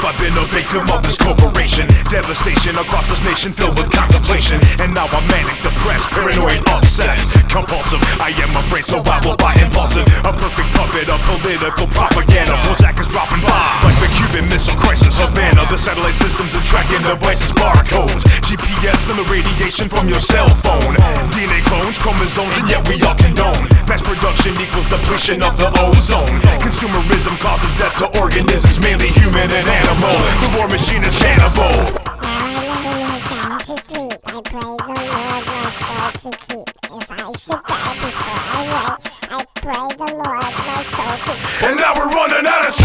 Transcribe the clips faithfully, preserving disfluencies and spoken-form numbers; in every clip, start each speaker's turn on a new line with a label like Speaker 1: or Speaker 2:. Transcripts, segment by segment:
Speaker 1: I've been a victim of this corporation. Devastation across this nation filled with contemplation. And now I'm manic, depressed, paranoid, obsessed, compulsive. I am afraid, so I will buy impulsive. A perfect puppet of political propaganda. Prozac is dropping bombs like the Cuban Missile Crisis, Havana. The satellite systems and tracking devices, barcodes, G P S and the radiation from your cell phone. D N A clones, chromosomes, and yet we all condone. Mass production equals depletion of the ozone. Consumerism causes death to organisms, mainly human and animal. The war machine is cannibal.
Speaker 2: Now I lay me down to sleep. I pray the Lord my soul to keep. If I should die before I wake, I pray the Lord my soul to keep.
Speaker 1: And now we're running out of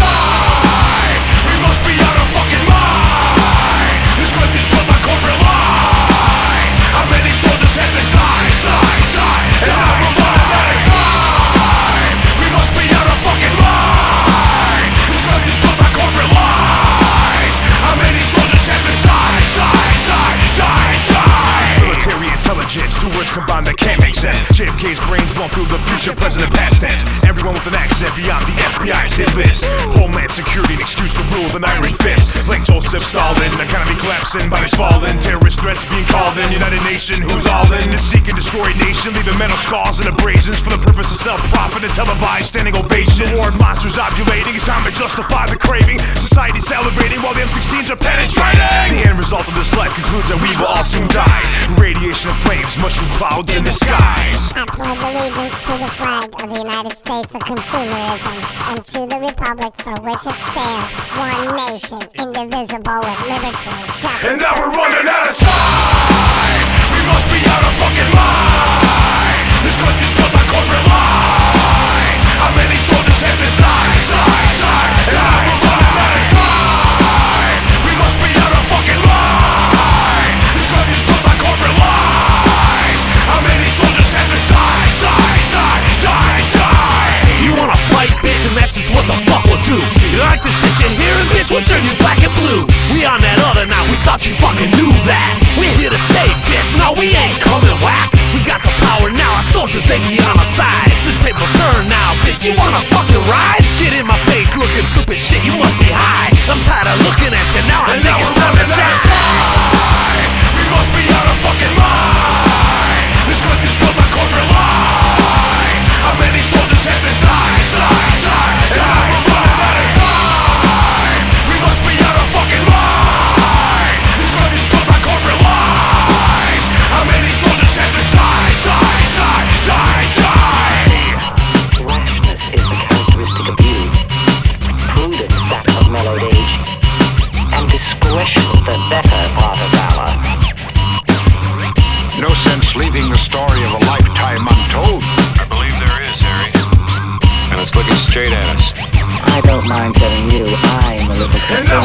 Speaker 1: time. We must be out of fucking line. This country's built on corporate lies. How many soldiers had to die, die, die? And now we're running out of time. We must be out of fucking line. This country's built on corporate lies. How many soldiers had to die, die, die, die, die? Military intelligence, two words combined that can't make sense. J F K's brains blown through the future, president past tense. Everyone with an accent beyond the F B I's hit list. Homeland security, an excuse to rule with an iron fist. Like Joseph Stalin, economy collapsing, bodies falling. Terrorist threats being called in. United Nation, who's all in to seek and destroy a nation, leaving metal scars and abrasions for the purpose of sell profit and televised standing ovations. War monsters ovulating, it's time to justify the craving. Society salivating while the M sixteens are penetrating. The end result of this life concludes that we will all soon die. Radiation and flames, mushroom clouds in the skies.
Speaker 2: I pledge allegiance to the flag of the United States of consumerism and to the republic for which it stands, one nation, indivisible with liberty and justice.
Speaker 1: And now we're running out of time. We must be out of fucking line. This country's built on corporate lies. How many soldiers have to die, die, die? And now we're running out of time. We must be out of fucking line. This country's built on corporate lies. How many soldiers have to die, die, die, die, die? You wanna fight, bitch, and that's just what the fuck we'll do. You like the shit you're hearing, bitch, we'll turn you black and blue. We on that other now, we thought you fucking knew that. We're here to stay, bitch, no we ain't coming whack. We got the power now, our soldiers, they be on our side. The table's turned now, bitch, you wanna fucking ride? Get in my face looking stupid shit, you must be high. I'm tired of looking at you now, I think it's time to just die. We must be out of fucking line. This country's built on corporate lies. How many soldiers have to die, die, die? And now we're running out of time. We must be out of fucking line. This country's built on corporate lies. How many soldiers have to die, die, die, die, die?
Speaker 3: Rashness is the characteristic of youth, prudence that of mellowed age, and discretion the better part of valor.
Speaker 4: No sense leaving the story of a lifetime untold.
Speaker 5: I believe there is, Harry. And it's looking straight at us.
Speaker 3: I don't mind telling you I'm a little concerned.